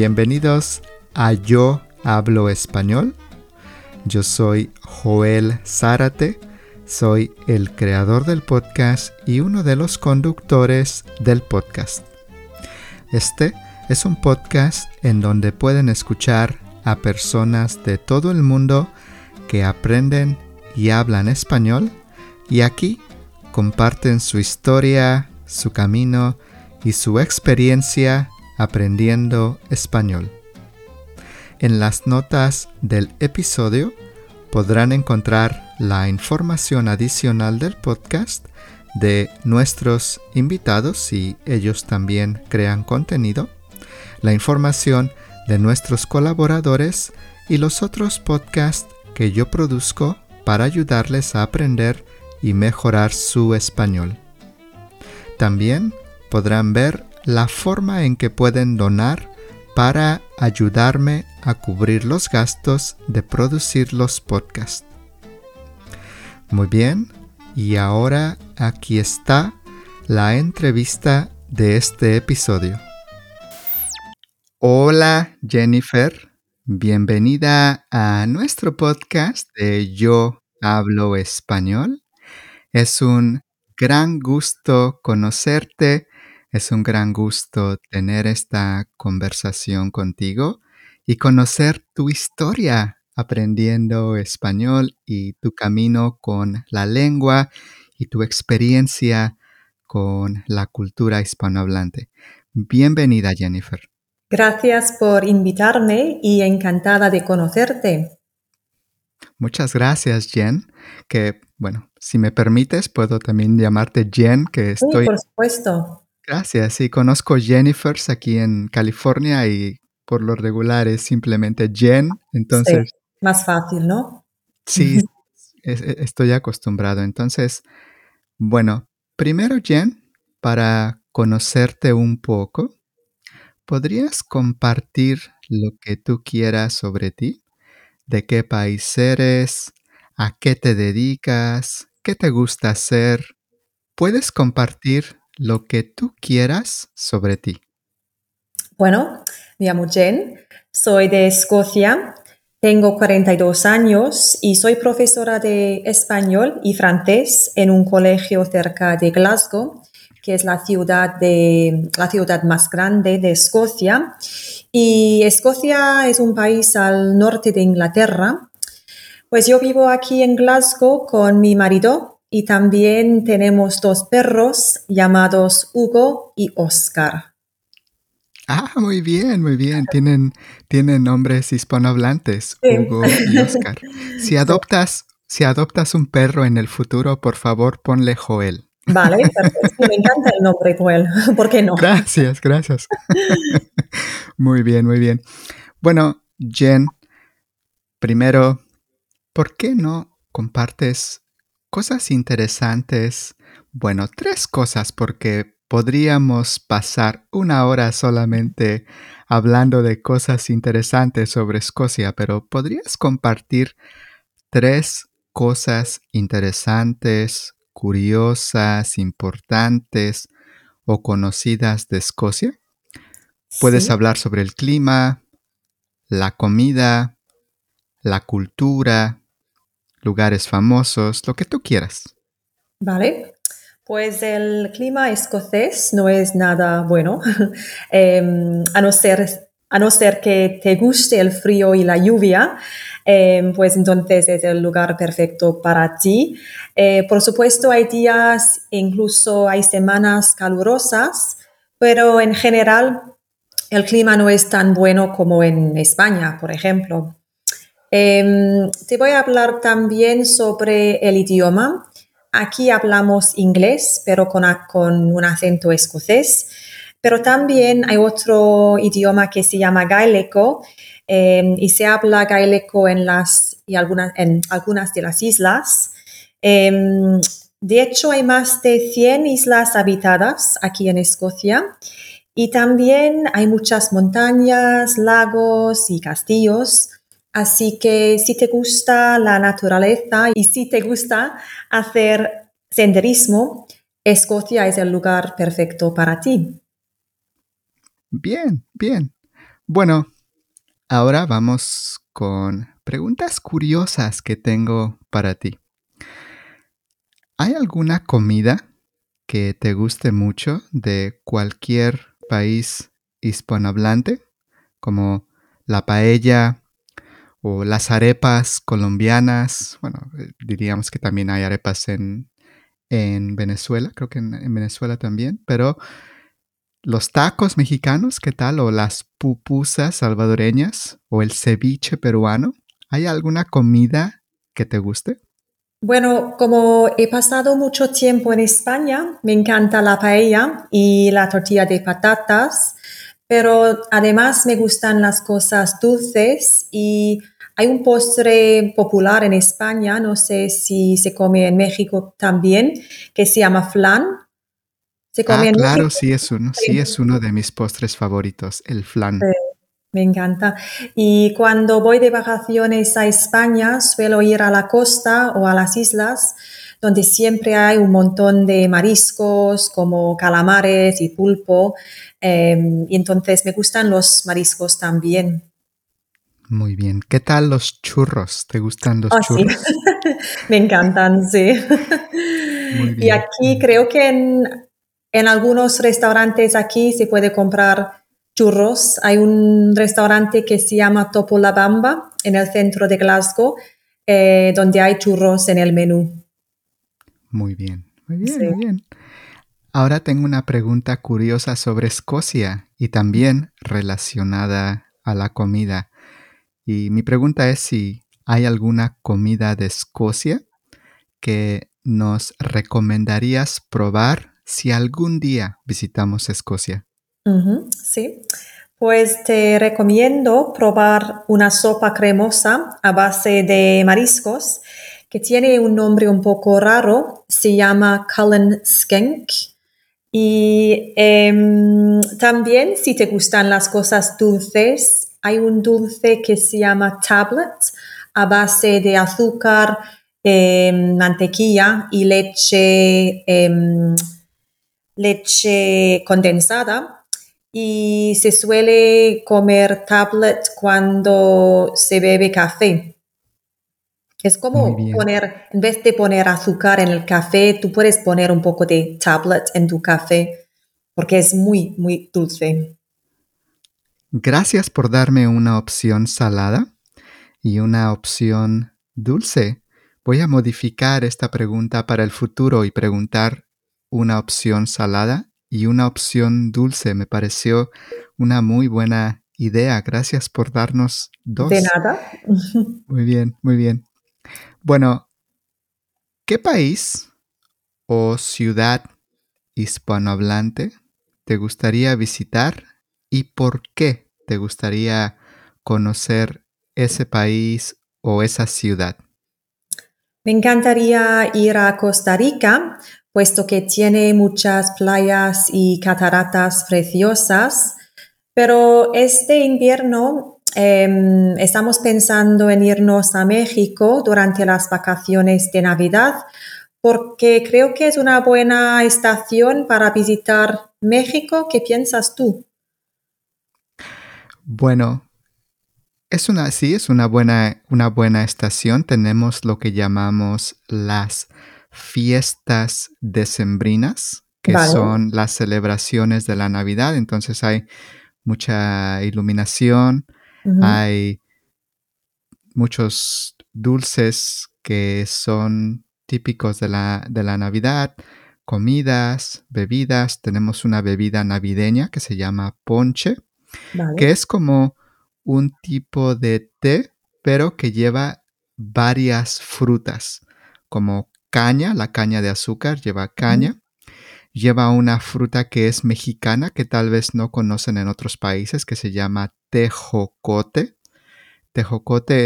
bienvenidos a Yo Hablo Español. Yo soy Joel Zárate, soy el creador del podcast y uno de los conductores del podcast. Este es un podcast en donde pueden escuchar a personas de todo el mundo que aprenden y hablan español y aquí comparten su historia, su camino y su experiencia aprendiendo español. En las notas del episodio podrán encontrar la información adicional del podcast, de nuestros invitados si ellos también crean contenido, la información de nuestros colaboradores y los otros podcasts que yo produzco para ayudarles a aprender y mejorar su español. También podrán ver la forma en que pueden donar para ayudarme a cubrir los gastos de producir los podcasts. Muy bien, y ahora aquí está la entrevista de este episodio. Hola Jennifer, bienvenida a nuestro podcast de Yo Hablo Español. Es un gran gusto conocerte, es un gran gusto tener esta conversación contigo y conocer tu historia aprendiendo español y tu camino con la lengua y tu experiencia con la cultura hispanohablante. Bienvenida, Jennifer. Gracias por invitarme y encantada de conocerte. Muchas gracias, Jen, que, bueno, si me permites, puedo también llamarte Jen, que Sí, estoy... por supuesto. Gracias, sí, conozco Jennifers aquí en California y por lo regular es simplemente Jen, Sí, entonces más fácil, ¿no? sí, estoy acostumbrado. Entonces, bueno, primero Jen, para conocerte un poco, ¿podrías compartir lo que tú quieras sobre ti? ¿De qué país eres? ¿A qué te dedicas? ¿Qué te gusta hacer? Puedes compartir lo que tú quieras sobre ti. Bueno, me llamo Jen, soy de Escocia, tengo 42 años y soy profesora de español y francés en un colegio cerca de Glasgow, que es la ciudad más grande de Escocia. Y Escocia es un país al norte de Inglaterra. Pues yo vivo aquí en Glasgow con mi marido y también tenemos 2 perros llamados Hugo y Oscar. Ah, muy bien, muy bien. Tienen nombres hispanohablantes, Sí. Hugo y Oscar. Si Sí. adoptas un perro en el futuro, por favor, ponle Joel. Vale, perfecto. Sí, me encanta el nombre Joel. ¿Por qué no? Gracias, gracias. Muy bien, muy bien. Bueno, Jen, primero, ¿por qué no compartes cosas interesantes? Bueno, 3 cosas, porque podríamos pasar 1 hora solamente hablando de cosas interesantes sobre Escocia, pero ¿podrías compartir 3 cosas interesantes, curiosas, importantes o conocidas de Escocia? Puedes Sí, hablar sobre el clima, la comida, la cultura, lugares famosos, lo que tú quieras. vale. Pues el clima escocés no es nada bueno, a no ser que te guste el frío y la lluvia, pues entonces es el lugar perfecto para ti. Por supuesto, hay días, incluso hay semanas calurosas, pero en general el clima no es tan bueno como en España, por ejemplo. Te voy a hablar también sobre el idioma. Aquí hablamos inglés, pero con un acento escocés. Pero también hay otro idioma que se llama gaélico y se habla gaélico en algunas de las islas. De hecho, hay más de 100 islas habitadas aquí en Escocia y también hay muchas montañas, lagos y castillos. Así que si te gusta la naturaleza y si te gusta hacer senderismo, Escocia es el lugar perfecto para ti. Bien, bien. Bueno, ahora vamos con preguntas curiosas que tengo para ti. ¿Hay alguna comida que te guste mucho de cualquier país hispanohablante, como la paella o las arepas colombianas? Bueno, diríamos que también hay arepas en Venezuela, creo que en Venezuela también, pero los tacos mexicanos, ¿qué tal? O las pupusas salvadoreñas o el ceviche peruano. ¿Hay alguna comida que te guste? Bueno, como he pasado mucho tiempo en España, me encanta la paella y la tortilla de patatas, pero además me gustan las cosas dulces y hay un postre popular en España, no sé si se come en México también, que se llama flan. ¿Se come Ah, en claro, México? sí es uno de mis postres favoritos, el Sí, flan. me encanta. Y cuando voy de vacaciones a España, suelo ir a la costa o a las islas, donde siempre hay un montón de mariscos como calamares y pulpo. Y entonces me gustan los mariscos también. Muy bien. ¿Qué tal los churros? ¿Te gustan los Ah, sí, churros? me encantan, sí. Muy Y bien, aquí muy bien. creo que en algunos restaurantes aquí se puede comprar churros. Hay un restaurante que se llama Topo La Bamba en el centro de Glasgow, donde hay churros en el menú. Muy bien, muy bien, Sí. muy bien. Ahora tengo una pregunta curiosa sobre Escocia y también relacionada a la comida. Y mi pregunta es si hay alguna comida de Escocia que nos recomendarías probar si algún día visitamos Escocia. Ujú, sí. Pues te recomiendo probar una sopa cremosa a base de mariscos que tiene un nombre un poco raro. Se llama Cullen Skink. Y también, si te gustan las cosas dulces, hay un dulce que se llama tablet a base de azúcar, mantequilla y leche condensada. Y se suele comer tablet cuando se bebe café. Es Muy como bien. poner, en vez de poner azúcar en el café, tú puedes poner un poco de tablet en tu café porque es muy, muy dulce. Gracias por darme una opción salada y una opción dulce. Voy a modificar esta pregunta para el futuro y preguntar una opción salada y una opción dulce. Me pareció una muy buena idea. Gracias por darnos De dos. nada. Muy bien, muy bien. Bueno, ¿qué país o ciudad hispanohablante te gustaría visitar y por qué te gustaría conocer ese país o esa ciudad? Me encantaría ir a Costa Rica, puesto que tiene muchas playas y cataratas preciosas, pero este invierno estamos pensando en irnos a México durante las vacaciones de Navidad, porque creo que es una buena estación para visitar México. ¿Qué piensas tú? Bueno, sí, es una buena estación. Tenemos lo que llamamos las fiestas decembrinas, que Vale. son las celebraciones de la Navidad. Entonces hay mucha iluminación, Ujú. hay muchos dulces que son típicos de la Navidad, comidas, bebidas. Tenemos una bebida navideña que se llama ponche, que Vale. es como un tipo de té, pero que lleva varias frutas, como caña, la caña de azúcar lleva Ujú. caña, lleva una fruta que es mexicana, que tal vez no conocen en otros países, que se llama tejocote. Tejocote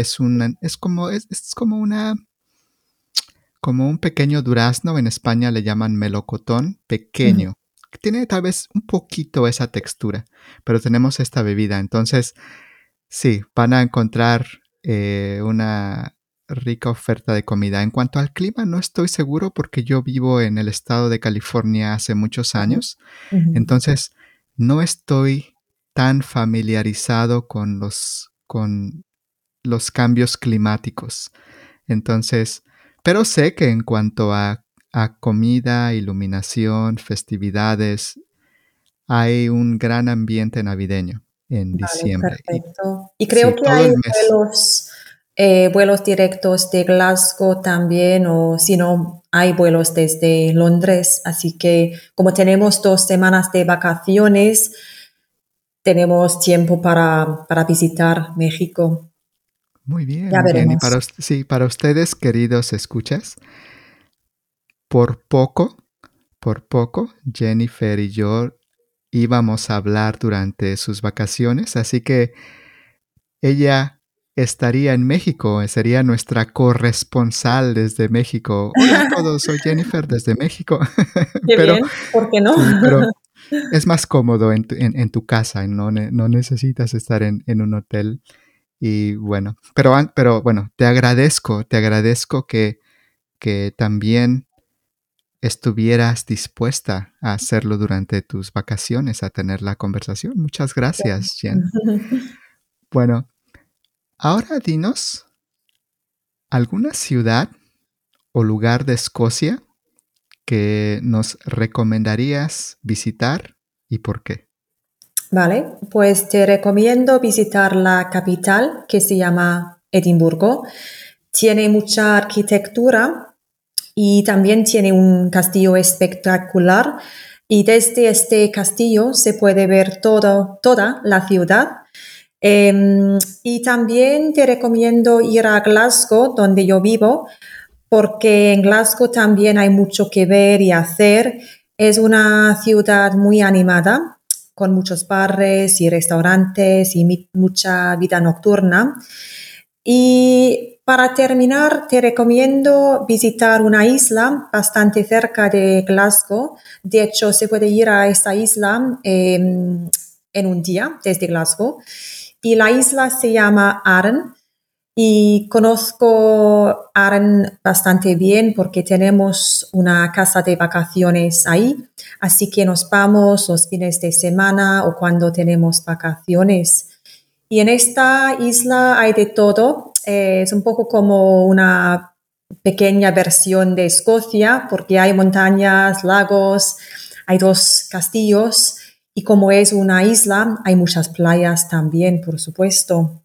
es como un pequeño durazno, en España le llaman melocotón, Ujú. pequeño, que tiene tal vez un poquito esa textura, pero tenemos esta bebida. Entonces, sí, van a encontrar una rica oferta de comida. En cuanto al clima, no estoy seguro porque yo vivo en el estado de California hace muchos Ajá. años, Ujú. entonces no estoy tan familiarizado con los cambios climáticos. Entonces, pero sé que en cuanto a comida, iluminación, festividades, hay un gran ambiente navideño en Vale, diciembre. Y perfecto. Y creo sí, que todo hay el mes. vuelos directos de Glasgow también, o si no, hay vuelos desde Londres. Así que como tenemos 2 semanas de vacaciones, tenemos tiempo para visitar México. Muy bien, Ya muy bien. Y veremos. sí, para ustedes, queridos escuchas, por poco, Jennifer y yo íbamos a hablar durante sus vacaciones, así que ella estaría en México, sería nuestra corresponsal desde México. Hola a todos, soy Jennifer desde México. Qué Pero bien, ¿por qué no? sí, pero es más cómodo en tu casa, no necesitas estar en un hotel. Y bueno, pero bueno, te agradezco que también estuvieras dispuesta a hacerlo durante tus vacaciones, a tener la conversación. Muchas gracias, Jen. Bueno, ahora dinos alguna ciudad o lugar de Escocia que nos recomendarías visitar y por qué. Vale, pues te recomiendo visitar la capital, que se llama Edimburgo. Tiene mucha arquitectura y también tiene un castillo espectacular. Y desde este castillo se puede ver toda la ciudad. Y también te recomiendo ir a Glasgow, donde yo vivo, porque en Glasgow también hay mucho que ver y hacer. Es una ciudad muy animada, con muchos bares y restaurantes y mucha vida nocturna. Y para terminar, te recomiendo visitar una isla bastante cerca de Glasgow. De hecho, se puede ir a esta isla en un día desde Glasgow. Y la isla se llama Arran. Y conozco Arran bastante bien porque tenemos una casa de vacaciones ahí, así que nos vamos los fines de semana o cuando tenemos vacaciones. Y en esta isla hay de todo, es un poco como una pequeña versión de Escocia porque hay montañas, lagos, hay 2 castillos y como es una isla, hay muchas playas también, por supuesto.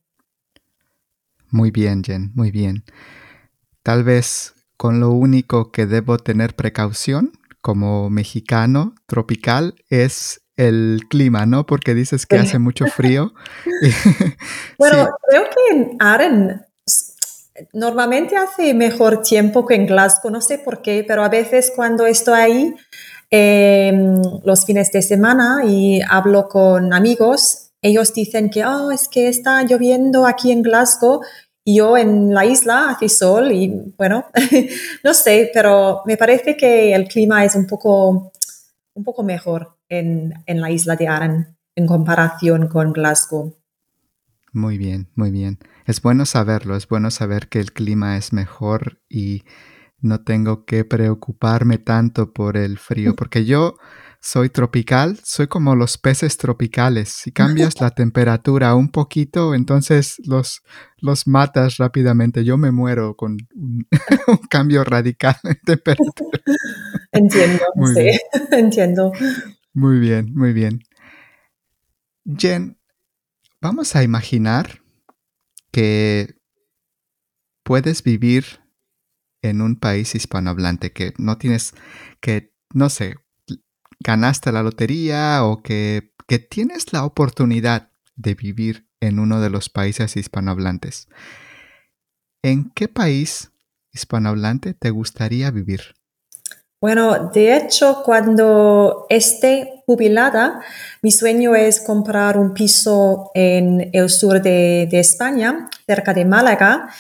Muy bien, Jen, muy bien. Tal vez con lo único que debo tener precaución como mexicano tropical es el clima, ¿no? Porque dices que hace mucho frío. Y Bueno, sí, creo que en Aren normalmente hace mejor tiempo que en Glasgow, no sé por qué, pero a veces cuando estoy ahí los fines de semana y hablo con amigos, ellos dicen que "Oh, es que está lloviendo aquí en Glasgow y yo en la isla hace sol y bueno, no sé, pero me parece que el clima es un poco mejor en la isla de Aren en comparación con Glasgow. muy bien, muy bien. Es bueno saberlo, es bueno saber que el clima es mejor y no tengo que preocuparme tanto por el frío, porque yo soy tropical, soy como los peces tropicales. Si cambias la temperatura un poquito, entonces los matas rápidamente. Yo me muero con un, un cambio radical en temperatura. Entiendo, Muy sí, bien, entiendo. muy bien, muy bien. Jen, vamos a imaginar que puedes vivir en un país hispanohablante, que no tienes, que, no sé, ganaste la lotería o que tienes la oportunidad de vivir en uno de los países hispanohablantes. ¿En qué país hispanohablante te gustaría vivir? Bueno, de hecho, cuando esté jubilada, mi sueño es comprar un piso en el sur de España, cerca de Málaga,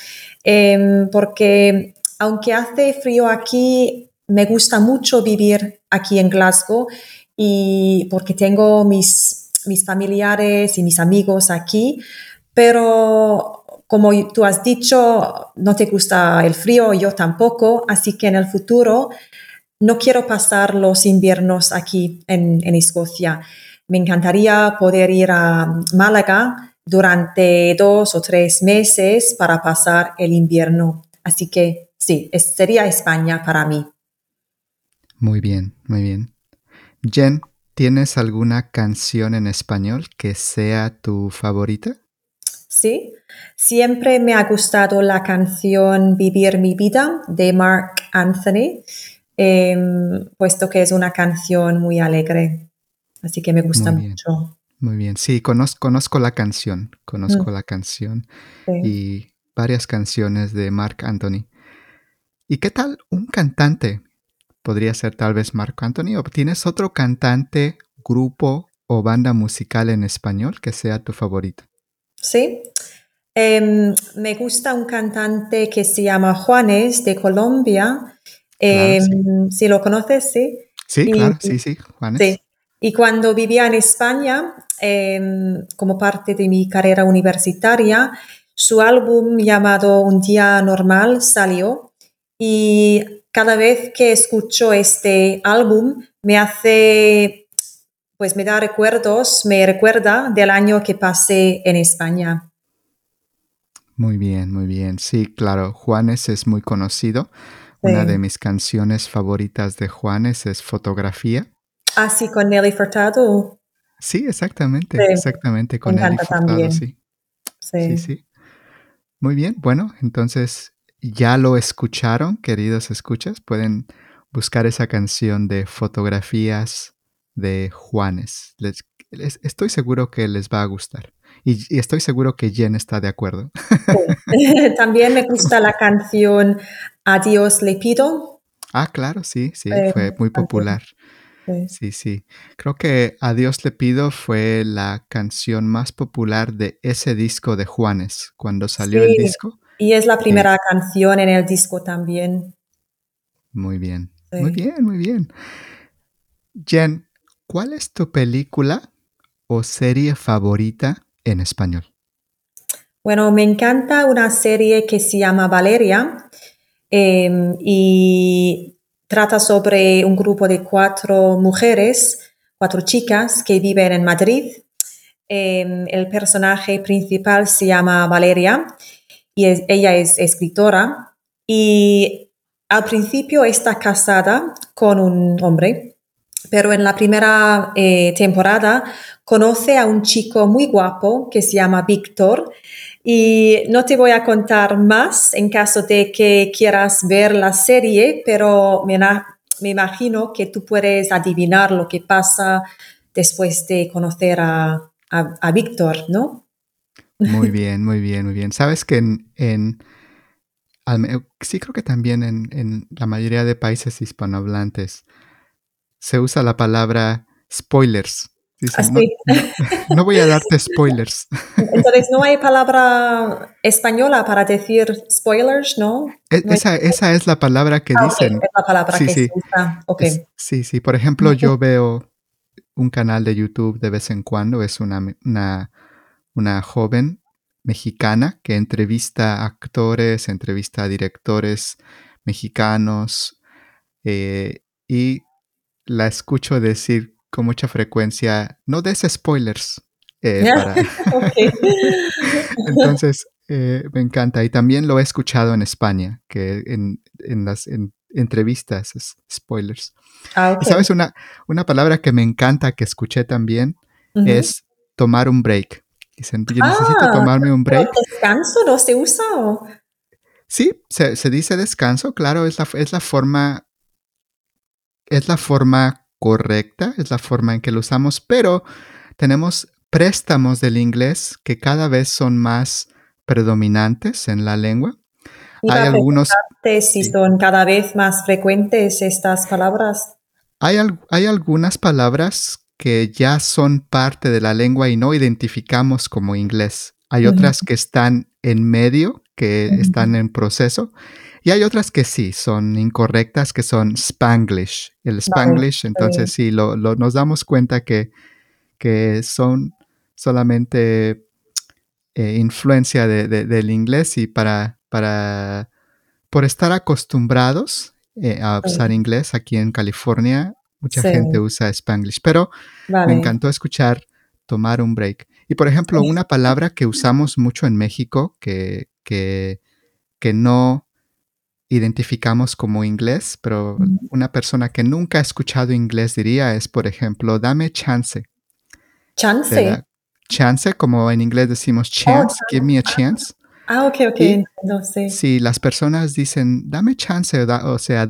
porque aunque hace frío aquí, me gusta mucho vivir aquí en Glasgow y porque tengo mis familiares y mis amigos aquí, pero como tú has dicho, no te gusta el frío, yo tampoco, así que en el futuro no quiero pasar los inviernos aquí en Escocia. me encantaría poder ir a Málaga durante 2 o 3 meses para pasar el invierno. Así que sí, sería España para mí. Muy bien, muy bien. Jen, ¿tienes alguna canción en español que sea tu favorita? Sí, siempre me ha gustado la canción Vivir mi vida de Mark Anthony, puesto que es una canción muy alegre, así que me gusta Muy bien, mucho. muy bien. Sí, conozco la Mm, sí. y varias canciones de Marc Anthony. ¿Y qué tal un cantante? Podría ser tal vez Marc Anthony, o tienes otro cantante, grupo o banda musical en español que sea tu favorito. Sí. Me gusta un cantante que se llama Juanes de Colombia. Claro, sí. Si lo conoces, sí. Sí, Y, claro, sí, Juanes. sí. Y cuando vivía en España, como parte de mi carrera universitaria, su álbum llamado Un día normal salió y cada vez que escucho este álbum pues me da recuerdos, me recuerda del año que pasé en España. Muy bien, muy bien. Sí, claro, Juanes es muy conocido. Una de Sí. mis canciones favoritas de Juanes es Fotografía. Así con Nelly Furtado. Sí, Sí, exactamente, me con Nelly encanta Furtado, también. sí. Sí, Sí. sí. Muy bien, bueno, entonces ya lo escucharon, queridos escuchas. Pueden buscar esa canción de Fotografías de Juanes. Estoy seguro que les va a gustar. Y estoy seguro que Jen está de acuerdo. Sí. También me gusta la canción Adiós le pido. Ah, claro, sí, fue muy También, popular. sí. Sí, sí. Creo que A Dios le pido fue la canción más popular de ese disco de Juanes. Cuando salió el Sí, disco, y es la eh, primera canción en el disco también. muy bien, muy Sí. bien, muy bien. Jen, ¿cuál es tu película o serie favorita en español? Bueno, me encanta una serie que se llama Valeria y trata sobre un grupo de 4 mujeres, 4 chicas que viven en Madrid. El personaje principal se llama Valeria y ella es escritora y al principio está casada con un hombre, pero en la primera temporada conoce a un chico muy guapo que se llama Víctor y no te voy a contar más en caso de que quieras ver la serie, pero me imagino que tú puedes adivinar lo que pasa después de conocer a Víctor, ¿no? Muy bien, muy bien, muy bien. Sabes que sí creo que también en la mayoría de países hispanohablantes se usa la palabra spoilers. Dicen, no, Así. no, no voy a darte spoilers. Entonces, no hay palabra española para decir spoilers, ¿no? No hay. Esa es la palabra que Ok, es dicen. la palabra Sí, que se sí. usa. Ok. Sí, sí. Por ejemplo, yo veo un canal de YouTube de vez en cuando. Es una joven mexicana que entrevista a actores, entrevista a directores mexicanos y la escucho decir con mucha frecuencia, no des spoilers para... Ok. Entonces, me encanta. Y también lo he escuchado en España, que en las entrevistas es spoilers. Ah, Y ok. sabes, una palabra que me encanta que escuché también Ujú. es tomar un break. Dicen, yo necesito Ah, tomarme un pero break. descanso no se usa. Sí, se dice descanso, claro, es la forma correcta, es la forma en que lo usamos, pero tenemos préstamos del inglés que cada vez son más predominantes en la lengua. Iba Hay a algunos, preguntarte si sí, son cada vez más frecuentes estas palabras. hay algunas palabras que ya son parte de la lengua y no identificamos como inglés. Hay Ujú, otras que están en medio, que están ujú. en proceso, y hay otras que sí, son incorrectas, que son Spanglish. El Vale. Spanglish, entonces sí, nos damos cuenta que son solamente influencia del inglés y por estar acostumbrados a usar Sí. inglés aquí en California, mucha Sí, gente usa Spanglish, pero me vale. encantó escuchar tomar un break. Y por ejemplo, una palabra que usamos mucho en México que no identificamos como inglés, pero Ujú. una persona que nunca ha escuchado inglés diría es, por ejemplo, dame chance. Chance. Te da chance, como en inglés decimos Oh, chance, give me a chance. okey, okey, Y entiendo, sí. si las personas dicen, dame chance, o sea,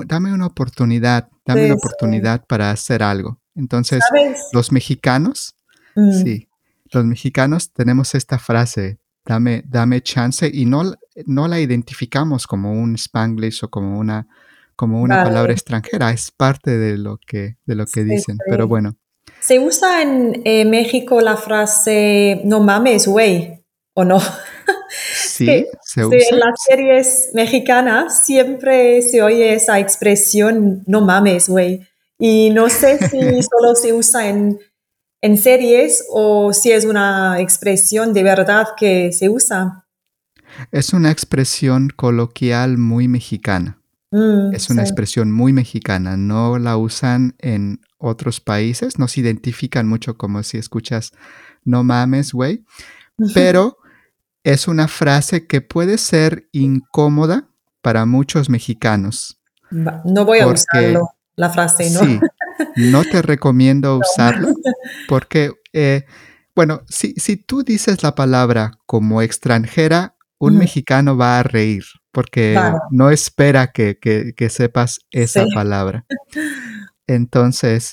dame una Sí, sí. oportunidad para hacer algo. Entonces, ¿Sabes? los mexicanos, Mm, sí, los mexicanos tenemos esta frase, dame chance, y no la identificamos como un Spanglish o como una palabra vale. extranjera, es parte de lo que Sí, dicen. Pero sí. bueno, ¿Se usa en, México la frase: "No mames, güey", o no? Es que sí, se sí, en usa. las series mexicanas siempre se oye esa expresión: "No mames, güey". Y no sé si solo se usa en series o si es una expresión de verdad que se usa. Es una expresión coloquial muy mexicana. Es Sí. una expresión muy mexicana. No la usan en otros países. No se identifican mucho como si escuchas no mames, güey. Pero es una frase que puede ser incómoda para muchos mexicanos. No voy a Porque usarlo, la frase, ¿no? sí, no te recomiendo usarlo No. porque, bueno, si tú dices la palabra como extranjera, un Ujú. mexicano va a reír porque Vale, no espera que sepas sí. esa palabra. Entonces,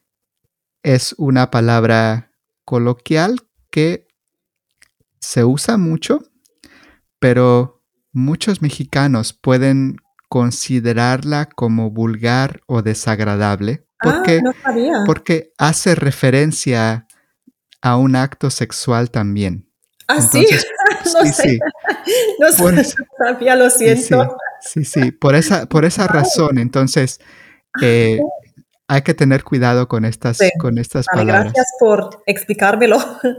es una palabra coloquial que se usa mucho, pero muchos mexicanos pueden considerarla como vulgar o desagradable. ¿Por Ah, qué? no sabía. Porque hace referencia a un acto sexual también. Ah, sí, Entonces, no sí, sé, sí, no por esa sabía, lo sí, siento. sí, sí, sí, por esa razón, entonces, eh, hay que tener cuidado Sí, con estas vale, gracias palabras. por explicármelo.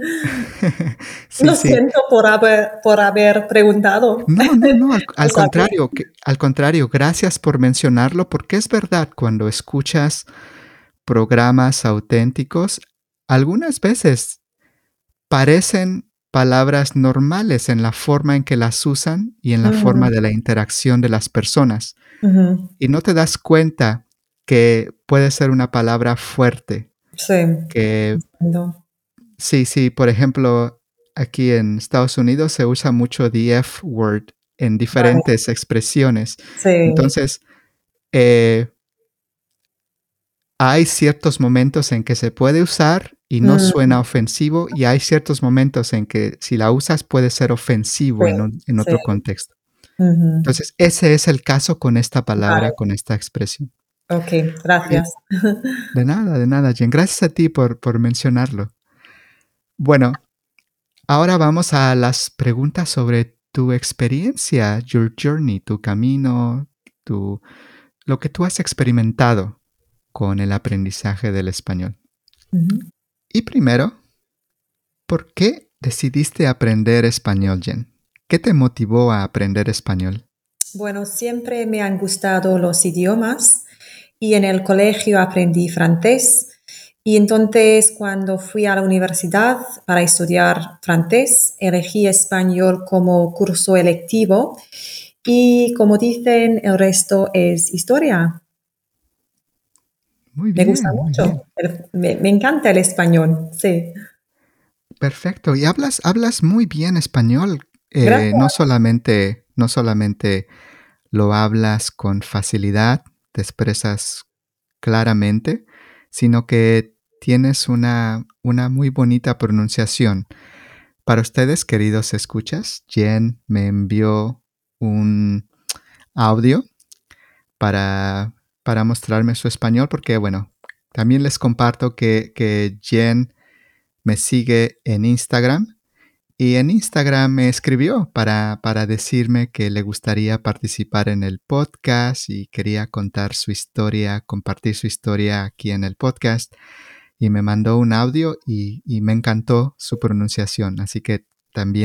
Sí, Lo sí. siento por haber preguntado. No, no, no, No al sabía. contrario, al contrario, gracias por mencionarlo, porque es verdad, cuando escuchas programas auténticos, algunas veces parecen palabras normales en la forma en que las usan y en la Mm, forma de la interacción de las personas, ujú. y no te das cuenta que puede ser una palabra fuerte, Sí, que entiendo. sí, sí, por ejemplo, aquí en Estados Unidos se usa mucho the F word en Vale, diferentes expresiones. sí. Entonces, eh, hay ciertos momentos en que se puede usar y no Mm, suena ofensivo, y hay ciertos momentos en que si la usas puede ser sí, ofensivo en sí. otro contexto. Ujú. Entonces, ese es el caso con esta palabra, Vale, con esta expresión. okey, Bien, gracias. de nada, Jen. Gracias a ti por mencionarlo. Bueno, ahora vamos a las preguntas sobre tu experiencia, your journey, tu camino, tu lo que tú has experimentado con el aprendizaje del español. Ujú. Y primero, ¿por qué decidiste aprender español, Jen? ¿Qué te motivó a aprender español? Bueno, siempre me han gustado los idiomas y en el colegio aprendí francés. Y entonces cuando fui a la universidad para estudiar francés, elegí español como curso electivo y como dicen, el resto es historia. Muy Me gusta bien, muy mucho, bien. me encanta el español, sí. Perfecto. Y hablas muy bien español. Gracias. No solamente lo hablas con facilidad, te expresas claramente, sino que tienes una muy bonita pronunciación. Para ustedes, queridos escuchas, Jen me envió un audio para, para mostrarme su español, porque bueno, también les comparto que Jen me sigue en Instagram, y en Instagram me escribió para decirme que le gustaría participar en el podcast y quería contar su historia, compartir su historia aquí en el podcast, y me mandó un audio y me encantó su pronunciación. Así que también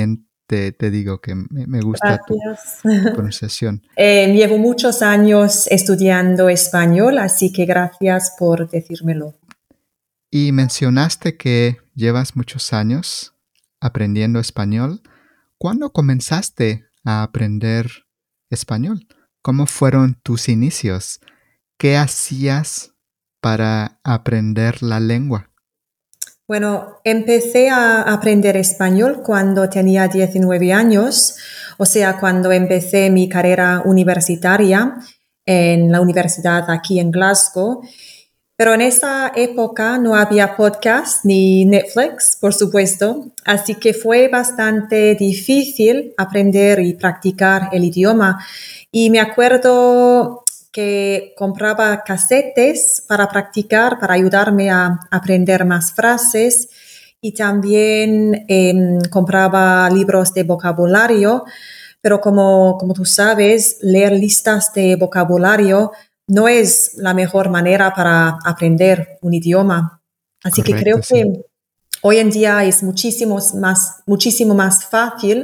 te digo que me gusta Gracias. tu pronunciación. Llevo muchos años estudiando español, así que gracias por decírmelo. Y mencionaste que llevas muchos años aprendiendo español. ¿Cuándo comenzaste a aprender español? ¿Cómo fueron tus inicios? ¿Qué hacías para aprender la lengua? Bueno, empecé a aprender español cuando tenía 19 años, o sea, cuando empecé mi carrera universitaria en la universidad aquí en Glasgow. Pero en esa época no había podcast ni Netflix, por supuesto, así que fue bastante difícil aprender y practicar el idioma. Y me acuerdo que compraba casetes para practicar, para ayudarme a aprender más frases y también compraba libros de vocabulario, pero como tú sabes, leer listas de vocabulario no es la mejor manera para aprender un idioma. Así que creo Correcto, sí. que hoy en día es muchísimo más fácil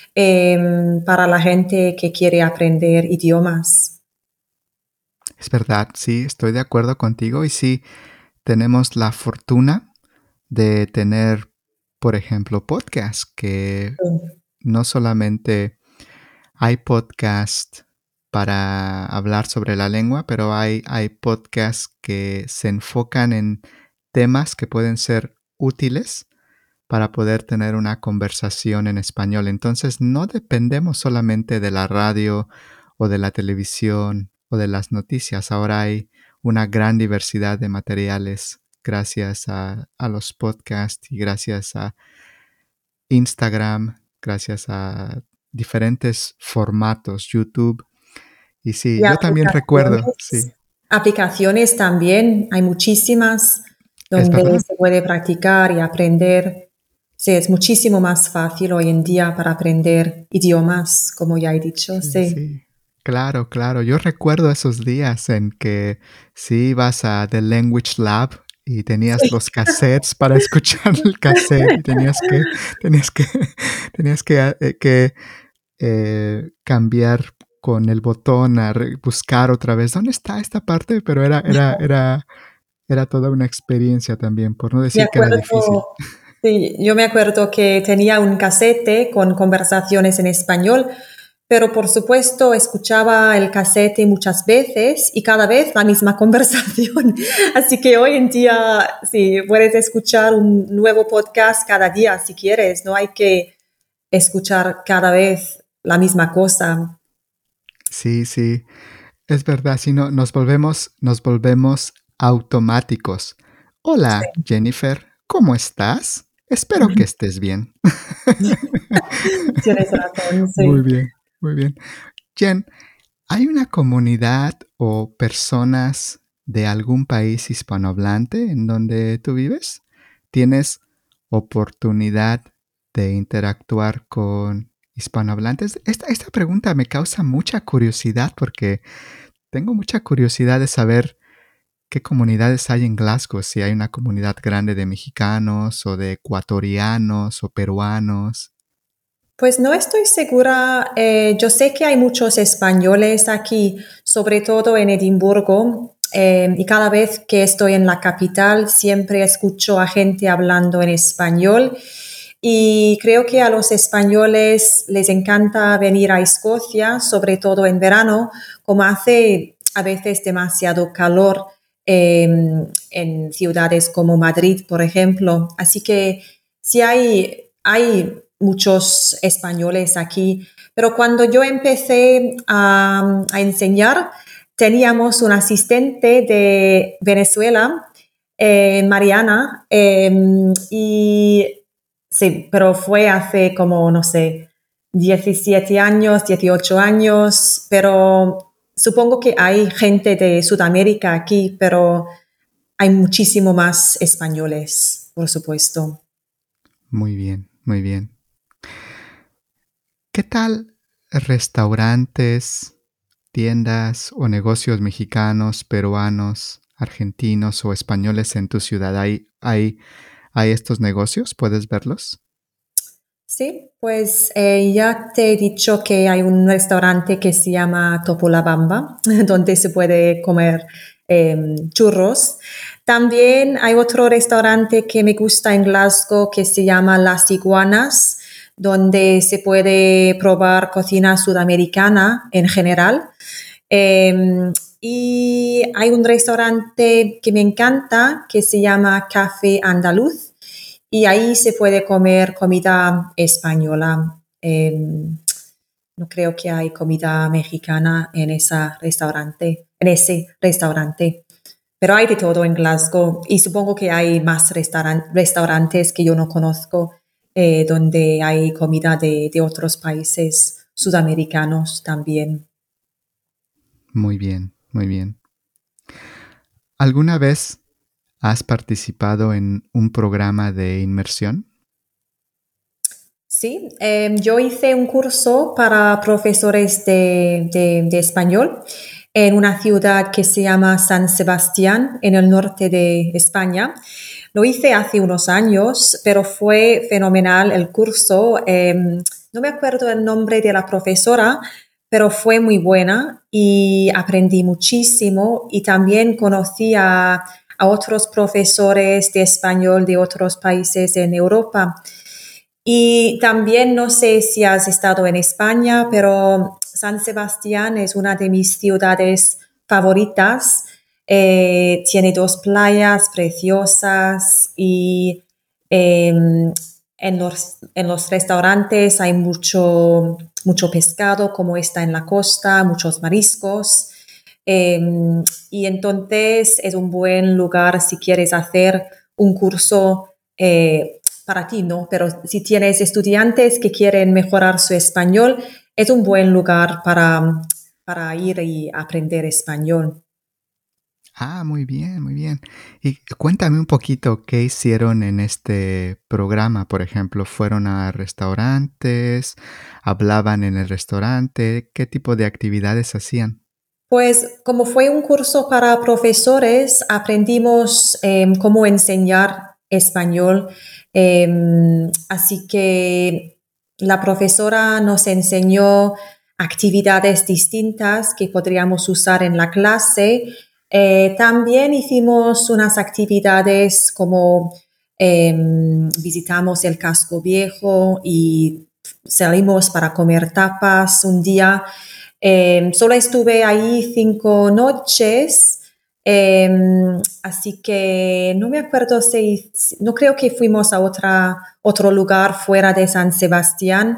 para la gente que quiere aprender idiomas. Es verdad, sí, estoy de acuerdo contigo y sí, tenemos la fortuna de tener, por ejemplo, podcasts que no solamente hay podcasts para hablar sobre la lengua, pero hay podcasts que se enfocan en temas que pueden ser útiles para poder tener una conversación en español. Entonces, no dependemos solamente de la radio o de la televisión o de las noticias. Ahora hay una gran diversidad de materiales gracias a los podcasts y gracias a Instagram, gracias a diferentes formatos, YouTube. Y sí, Y yo también recuerdo, sí, aplicaciones también, hay muchísimas es donde verdad. se puede practicar y aprender. Sí, es muchísimo más fácil hoy en día para aprender idiomas, como ya he dicho, Sí, sí. sí. Claro, claro. Yo recuerdo esos días en que sí ibas a The Language Lab y tenías Sí. los cassettes para escuchar el cassette y tenías que, tenías que cambiar con el botón a buscar otra vez. ¿Dónde está esta parte? Pero era toda una experiencia también, por no Me decir que era difícil. acuerdo, sí, yo me acuerdo que tenía un casete con conversaciones en español, pero por supuesto escuchaba el casete muchas veces y cada vez la misma conversación. Así que hoy en día, sí, puedes escuchar un nuevo podcast cada día si quieres, no hay que escuchar cada vez la misma cosa. Sí, sí. Es verdad, si no, nos volvemos automáticos. Hola, Sí, Jennifer, ¿cómo estás? Espero que estés bien. tienes razón, Muy sí. bien, muy bien. Jen, ¿hay una comunidad o personas de algún país hispanohablante en donde tú vives? ¿Tienes oportunidad de interactuar con hispanohablantes? Esta pregunta me causa mucha curiosidad porque tengo mucha curiosidad de saber qué comunidades hay en Glasgow, si hay una comunidad grande de mexicanos o de ecuatorianos o peruanos. Pues no estoy segura. Yo sé que hay muchos españoles aquí, sobre todo en Edimburgo, y cada vez que estoy en la capital siempre escucho a gente hablando en español. Y creo que a los españoles les encanta venir a Escocia, sobre todo en verano, como hace a veces demasiado calor en ciudades como Madrid, por ejemplo. Así que sí hay muchos españoles aquí, pero cuando yo empecé a enseñar, teníamos un asistente de Venezuela, Mariana, y sí, pero fue hace como, no sé, 17 años, 18 años, pero supongo que hay gente de Sudamérica aquí, pero hay muchísimo más españoles, por supuesto. Muy bien, muy bien. ¿Qué tal restaurantes, tiendas o negocios mexicanos, peruanos, argentinos o españoles en tu ciudad? ¿Hay estos negocios? ¿Puedes verlos? Sí, pues ya te he dicho que hay un restaurante que se llama Topolabamba, donde se puede comer churros. También hay otro restaurante que me gusta en Glasgow que se llama Las Iguanas, donde se puede probar cocina sudamericana en general. Y hay un restaurante que me encanta que se llama Café Andaluz y ahí se puede comer comida española. No creo que hay comida mexicana en ese restaurante. Pero hay de todo en Glasgow y supongo que hay más restaurantes que yo no conozco donde hay comida de otros países sudamericanos también. Muy bien, muy bien. ¿Alguna vez has participado en un programa de inmersión? Sí, yo hice un curso para profesores de español en una ciudad que se llama San Sebastián, en el norte de España. Lo hice hace unos años, pero fue fenomenal el curso. No me acuerdo el nombre de la profesora, pero fue muy buena y aprendí muchísimo y también conocí a otros profesores de español de otros países en Europa. Y también no sé si has estado en España, pero San Sebastián es una de mis ciudades favoritas. Tiene dos playas preciosas y en los restaurantes hay mucho pescado, como está en la costa, muchos mariscos. Eh, y entonces es un buen lugar si quieres hacer un curso para ti, ¿no? Pero si tienes estudiantes que quieren mejorar su español, es un buen lugar para ir y aprender español. Ah, muy bien, muy bien. Y cuéntame un poquito qué hicieron en este programa. Por ejemplo, ¿fueron a restaurantes? ¿Hablaban en el restaurante? ¿Qué tipo de actividades hacían? Pues como fue un curso para profesores, aprendimos cómo enseñar español. Así que la profesora nos enseñó actividades distintas que podríamos usar en la clase. También hicimos unas actividades como visitamos el casco viejo y salimos para comer tapas un día. Solo estuve ahí 5 noches, así que no me acuerdo no creo que fuimos a otro lugar fuera de San Sebastián,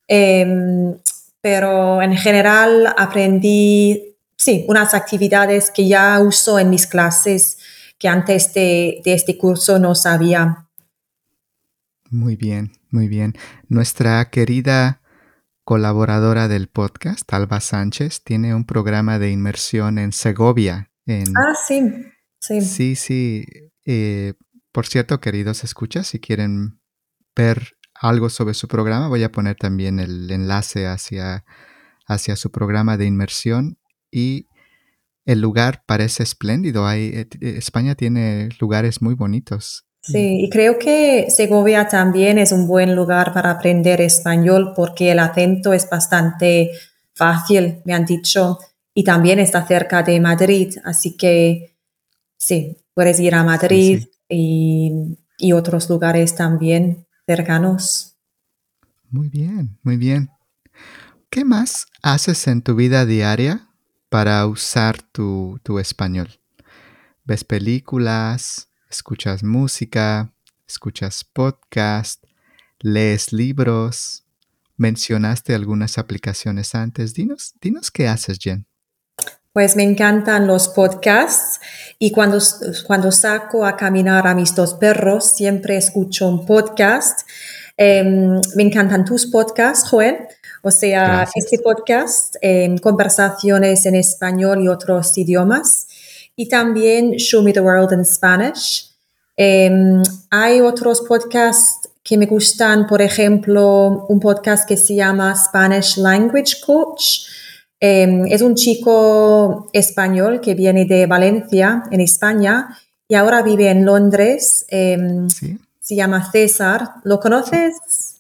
pero en general aprendí, sí, unas actividades que ya uso en mis clases que antes de este curso no sabía. Muy bien, muy bien. Nuestra querida colaboradora del podcast, Alba Sánchez, tiene un programa de inmersión en Segovia. Ah, sí, sí, Sí, sí. Por cierto, queridos escuchas, si quieren ver algo sobre su programa, voy a poner también el enlace hacia su programa de inmersión y el lugar parece espléndido. España tiene lugares muy bonitos. sí, y creo que Segovia también es un buen lugar para aprender español porque el acento es bastante fácil, me han dicho, y también está cerca de Madrid, así que sí, puedes ir a Sí, Madrid sí. y otros lugares también cercanos. Muy bien, muy bien. ¿Qué más haces en tu vida diaria para usar tu español? ¿Ves películas? ¿Escuchas música? ¿Escuchas podcast? ¿Lees libros? Mencionaste algunas aplicaciones antes. Dinos qué haces, Jen. Pues me encantan los podcasts y cuando saco a caminar a mis dos perros, siempre escucho un podcast. Me encantan tus podcasts, Joel. O sea, este Gracias. podcast, conversaciones en español y otros idiomas. Y también Show Me the World in Spanish. Hay otros podcasts que me gustan, por ejemplo, un podcast que se llama Spanish Language Coach. Es un chico español que viene de Valencia, en España, y ahora vive en Londres. Sí, Se llama César. ¿Lo sí. conoces?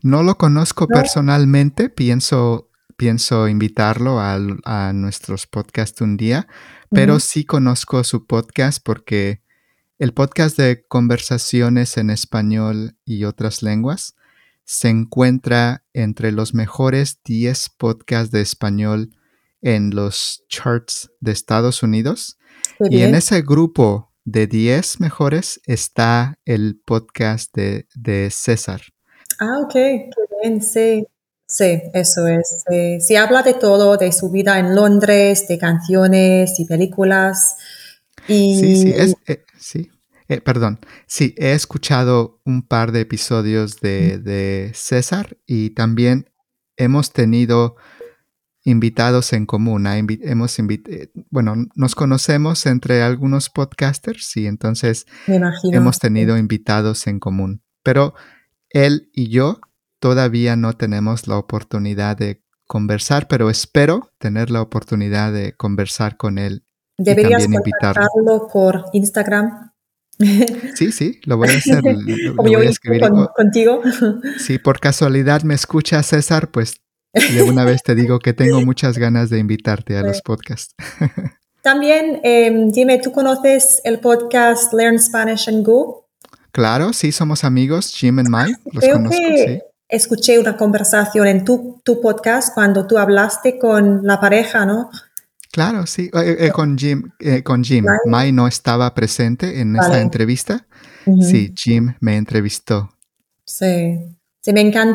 No lo conozco ¿no? personalmente, pienso invitarlo a nuestros podcasts un día, pero Ujú. sí conozco su podcast porque el podcast de conversaciones en español y otras lenguas se encuentra entre los mejores 10 podcasts de español en los charts de Estados Unidos. Qué Y en bien. ese grupo de 10 mejores está el podcast de César. Ah, ok, qué bien, sí. Sí, eso es. Sí, habla de todo, de su vida en Londres, de canciones y películas. Sí, Y sí, sí. Perdón, sí, he escuchado un par de episodios de César y también hemos tenido invitados en común. Bueno, nos conocemos entre algunos podcasters y entonces me imagino. hemos tenido invitados en común. Pero él y yo todavía no tenemos la oportunidad de conversar, pero espero tener la oportunidad de conversar con él y Deberías también invitarlo. contactarlo por Instagram, Sí, sí, lo voy a hacer, le como yo voy a hice escribir. contigo. Si por casualidad me escucha César, pues de una vez te digo que tengo muchas ganas de invitarte a los podcasts. También, dime, ¿tú conoces el podcast Learn Spanish and Go? Claro, sí, somos amigos, Jim y Mai, los Creo conozco, que sí. escuché una conversación en tu podcast cuando tú hablaste con la pareja, ¿no? Claro, sí, con Jim. Vale. Mai no estaba presente en esta Vale. entrevista. Sí, Ujú. Jim me entrevistó. Sí. Sí,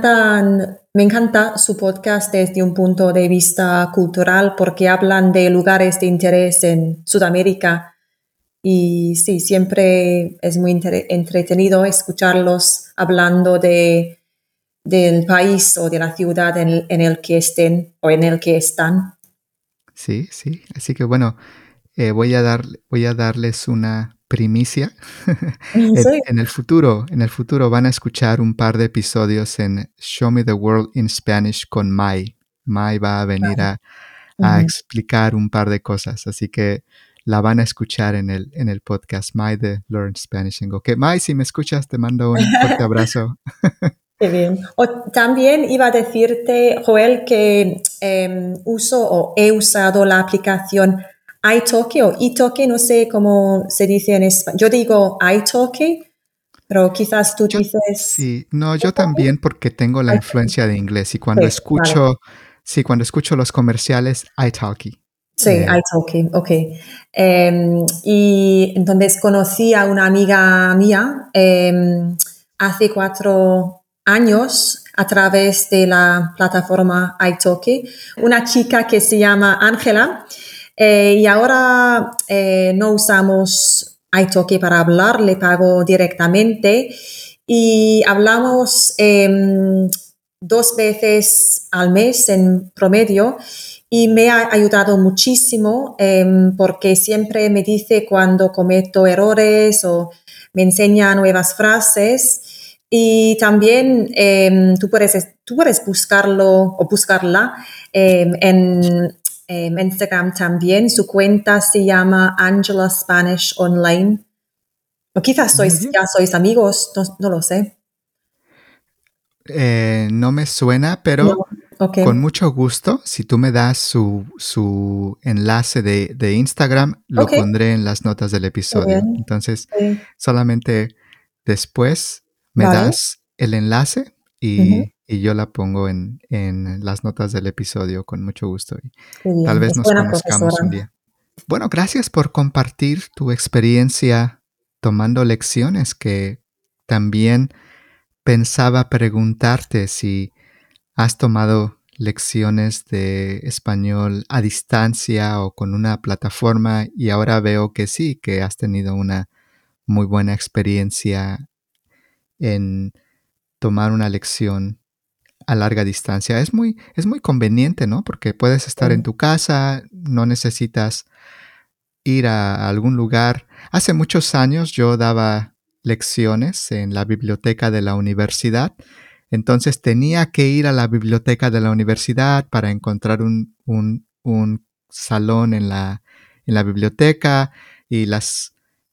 me encanta su podcast desde un punto de vista cultural porque hablan de lugares de interés en Sudamérica y sí, siempre es muy entretenido escucharlos hablando del país o de la ciudad en el que estén o en el que están. Sí, sí. Así que bueno, voy a darles una primicia. Sí. En el futuro van a escuchar un par de episodios en Show Me the World in Spanish con Mai. Mai va a venir a Ujú. explicar un par de cosas, así que la van a escuchar en el podcast Mai de Learn Spanish and Go. Que Mai, si me escuchas, te mando un fuerte abrazo. Qué bien. O también iba a decirte, Joel, que uso o he usado la aplicación iTalki o iTalki, no sé cómo se dice en español. Yo digo iTalki, pero quizás tú Yo dices sí, no, yo iTalki. también porque tengo la iTalki. influencia de inglés y Sí, vale. cuando escucho los comerciales, italki. Sí, iTalki, ok. Y entonces conocí a una amiga mía hace 4 años a través de la plataforma iTalki, una chica que se llama Ángela, y ahora no usamos iTalki para hablar, le pago directamente y hablamos 2 veces al mes en promedio y me ha ayudado muchísimo porque siempre me dice cuando cometo errores o me enseña nuevas frases y también tú puedes buscarlo o buscarla en Instagram también. Su cuenta se llama Angela Spanish Online. O quizás Muy bien. ya sois amigos, no lo sé. No me suena, No, pero ok. con mucho gusto, si tú me das su enlace de Instagram, lo Ok, pondré en las notas del muy episodio. bien. Entonces, Sí. solamente después me Vale. das el enlace Ujú. y yo la pongo en las notas del episodio con mucho gusto. Y Qué tal bien. vez Es nos buena conozcamos un profesora. día. Bueno, gracias por compartir tu experiencia tomando lecciones que también pensaba preguntarte si has tomado lecciones de español a distancia o con una plataforma y ahora veo que sí, que has tenido una muy buena experiencia en tomar una lección a larga distancia. Es muy conveniente, ¿no? Porque puedes estar en Sí. tu casa, no necesitas ir a algún lugar. Hace muchos años yo daba lecciones en la biblioteca de la universidad, entonces tenía que ir a la biblioteca de la universidad para encontrar un salón en la biblioteca y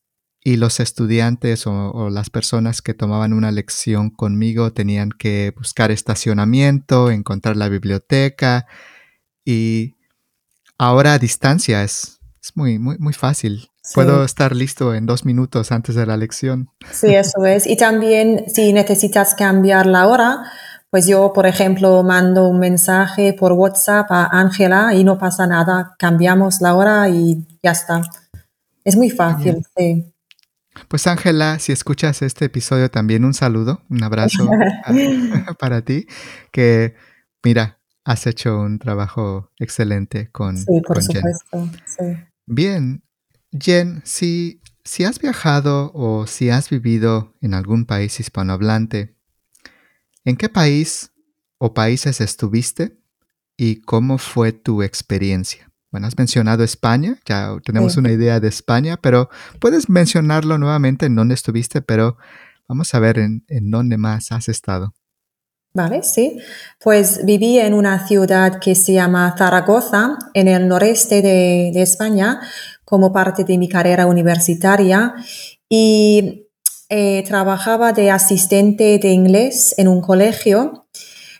y los estudiantes o las personas que tomaban una lección conmigo tenían que buscar estacionamiento, encontrar la biblioteca y ahora a distancia es muy, muy, muy fácil. Sí. Puedo estar listo en 2 minutos antes de la lección. Sí, eso es. Y también si necesitas cambiar la hora, pues yo, por ejemplo, mando un mensaje por WhatsApp a Ángela y no pasa nada, cambiamos la hora y ya está. Es muy Qué bien. fácil, sí. Pues Ángela, si escuchas este episodio también un saludo, un abrazo para ti, que mira, has hecho un trabajo excelente Sí, por con Jen. supuesto, sí. Bien, Jen, si has viajado o si has vivido en algún país hispanohablante, ¿en qué país o países estuviste y cómo fue tu experiencia? Bueno, has mencionado España, ya tenemos Sí. una idea de España, pero puedes mencionarlo nuevamente en dónde estuviste, pero vamos a ver en dónde más has estado. Vale, sí. Pues viví en una ciudad que se llama Zaragoza, en el noreste de España, como parte de mi carrera universitaria y trabajaba de asistente de inglés en un colegio.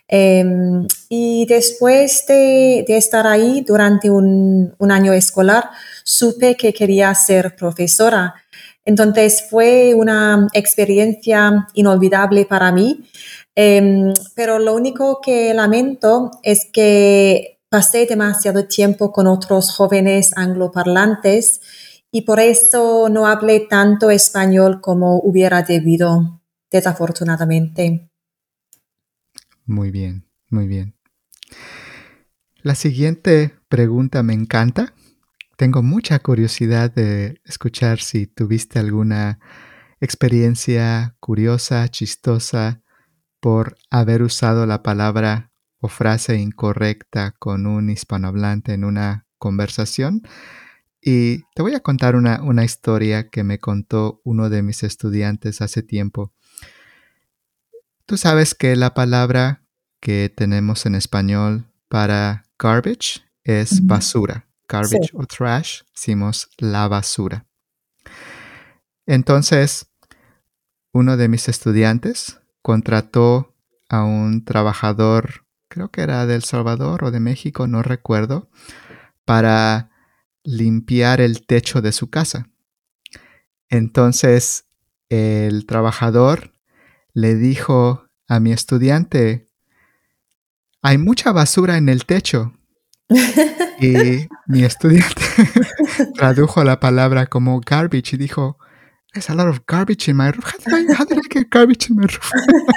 Y después de estar ahí durante un año escolar, supe que quería ser profesora. Entonces fue una experiencia inolvidable para mí. Pero lo único que lamento es que pasé demasiado tiempo con otros jóvenes angloparlantes y por eso no hablé tanto español como hubiera debido, desafortunadamente. Muy bien, muy bien. La siguiente pregunta me encanta. Tengo mucha curiosidad de escuchar si tuviste alguna experiencia curiosa, chistosa, por haber usado la palabra o frase incorrecta con un hispanohablante en una conversación. Y te voy a contar una historia que me contó uno de mis estudiantes hace tiempo. Tú sabes que la palabra que tenemos en español para garbage es Ujú. basura. Sí. Garbage o trash, decimos la basura. Entonces, uno de mis estudiantes contrató a un trabajador, creo que era de El Salvador o de México, no recuerdo, para limpiar el techo de su casa. Entonces, el trabajador le dijo a mi estudiante, hay mucha basura en el techo. Y mi estudiante tradujo la palabra como garbage y dijo, there's a lot of garbage in my roof. How did I get garbage in my roof?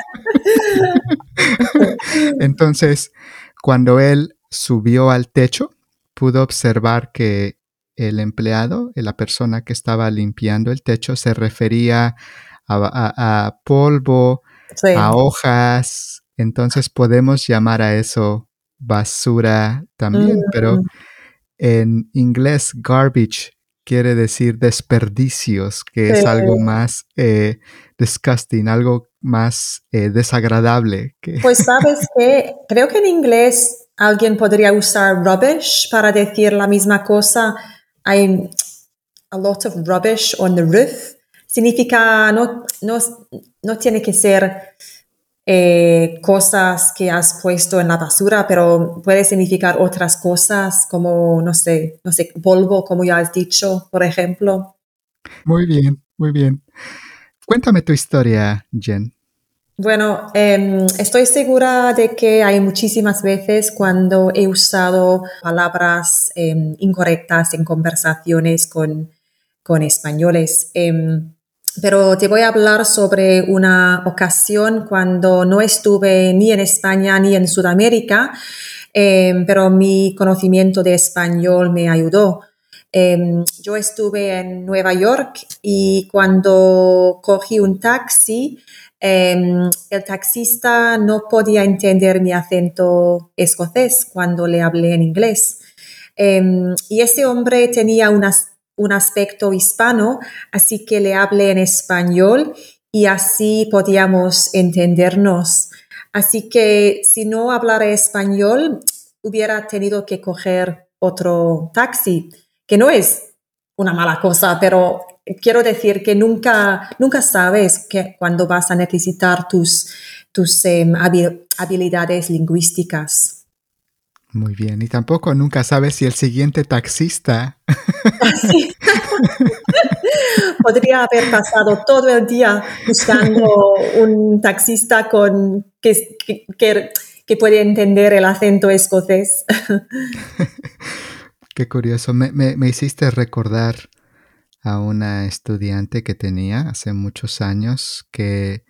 Entonces, cuando él subió al techo, pudo observar que el empleado, la persona que estaba limpiando el techo, se refería a polvo, a Sí. hojas. Entonces podemos llamar a eso basura también, pero Mm, en inglés garbage quiere decir desperdicios, que es algo sí. más disgusting, algo más desagradable. Que Pues sabes que creo que en inglés alguien podría usar rubbish para decir la misma cosa. Hay a lot of rubbish on the roof. Significa no tiene que ser cosas que has puesto en la basura, pero puede significar otras cosas como, no sé, polvo, como ya has dicho, por ejemplo. Muy bien, muy bien. Cuéntame tu historia, Jen. Bueno, estoy segura de que hay muchísimas veces cuando he usado palabras incorrectas en conversaciones con españoles. Pero te voy a hablar sobre una ocasión cuando no estuve ni en España ni en Sudamérica, pero mi conocimiento de español me ayudó. Yo estuve en Nueva York y cuando cogí un taxi, el taxista no podía entender mi acento escocés cuando le hablé en inglés. Y ese hombre tenía un aspecto hispano, así que le hablé en español y así podíamos entendernos. Así que si no hablara español, hubiera tenido que coger otro taxi, que no es una mala cosa, pero quiero decir que nunca sabes cuándo vas a necesitar tus habilidades lingüísticas. Muy bien. Y tampoco nunca sabes si el siguiente taxista Sí. Podría haber pasado todo el día buscando un taxista que puede entender el acento escocés. Qué curioso. Me hiciste recordar a una estudiante que tenía hace muchos años que